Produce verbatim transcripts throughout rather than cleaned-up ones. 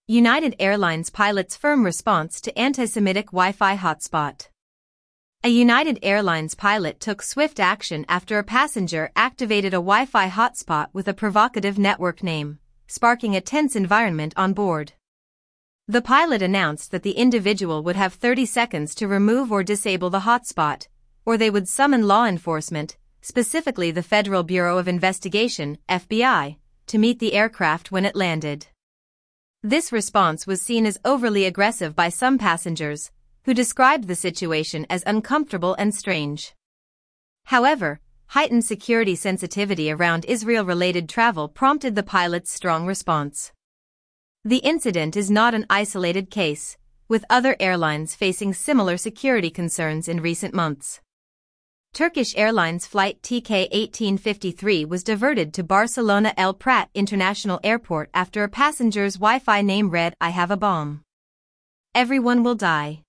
United Airlines pilot's firm response to anti-Semitic Wi-Fi hotspot. A United Airlines pilot took swift action after a passenger activated a Wi-Fi hotspot with a provocative network name, sparking a tense environment on board. The pilot announced that the individual would have thirty seconds to remove or disable the hotspot, or they would summon law enforcement, specifically the Federal Bureau of Investigation, F B I, to meet the aircraft when it landed. This response was seen as overly aggressive by some passengers, who described the situation as uncomfortable and strange. However, heightened security sensitivity around Israel-related travel prompted the pilot's strong response. The incident is not an isolated case, with other airlines facing similar security concerns in recent months. Turkish Airlines flight T K eighteen fifty-three was diverted to Barcelona El Prat International Airport after a passenger's Wi-Fi name read, "I have a bomb. Everyone will die."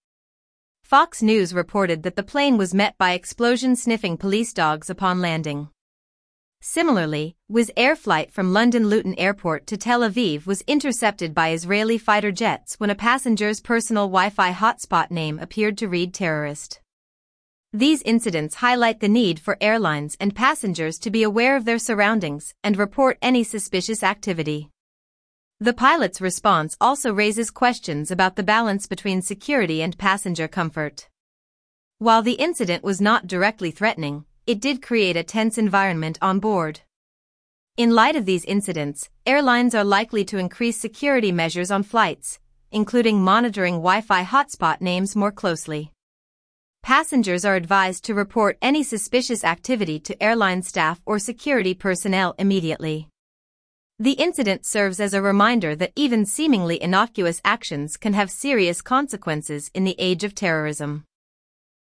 Fox News reported that the plane was met by explosion-sniffing police dogs upon landing. Similarly, Wizz Air flight from London Luton Airport to Tel Aviv was intercepted by Israeli fighter jets when a passenger's personal Wi-Fi hotspot name appeared to read terrorist. These incidents highlight the need for airlines and passengers to be aware of their surroundings and report any suspicious activity. The pilot's response also raises questions about the balance between security and passenger comfort. While the incident was not directly threatening, it did create a tense environment on board. In light of these incidents, airlines are likely to increase security measures on flights, including monitoring Wi-Fi hotspot names more closely. Passengers are advised to report any suspicious activity to airline staff or security personnel immediately. The incident serves as a reminder that even seemingly innocuous actions can have serious consequences in the age of terrorism.